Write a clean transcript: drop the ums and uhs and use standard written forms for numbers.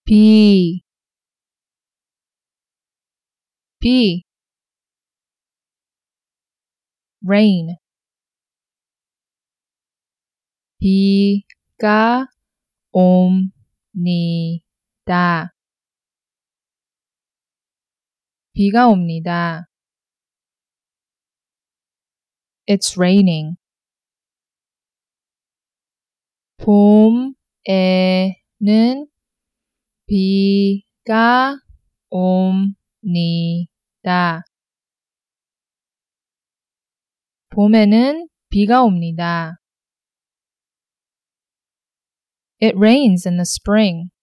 비, 비, rain, 비가 옵니다. 비가 옵니다. It's raining. 봄에는 비가 옵니다. 봄에는 비가 옵니다. It rains in the spring.